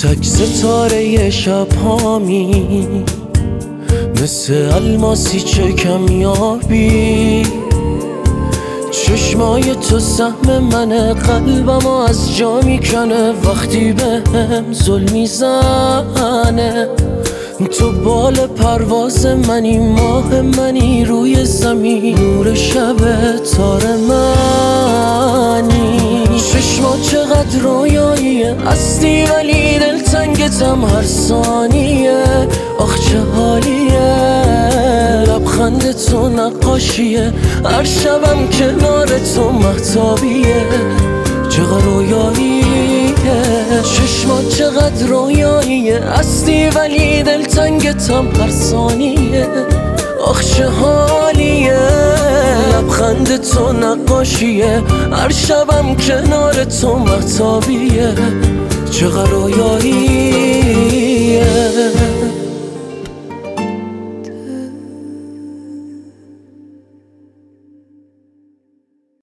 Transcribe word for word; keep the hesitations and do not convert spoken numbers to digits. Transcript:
تک ستاره شب هامی، مثل الماسی چه کمیابی. چشمای تو سهم منه، قلبم از جا میکنه وقتی بهم ظلم میزنه. تو بال پرواز منی، ماه منی روی زمین، نور شب تار منی. چشما چقدر رویاییه، هستی ولی دلتنگتم هر ثانیه. آخ چه حالیه، لبخند تو نقاشیه، هر شبم کنار تو مهتابیه. چقدر رویاییه، چشما چقدر رویاییه، هستی ولی دلتنگتم هر ثانیه. آخ چه حالیه، لبخند تو نقاشیه، هر شبم کنار تو مهتابیه. چقدر رویاییه.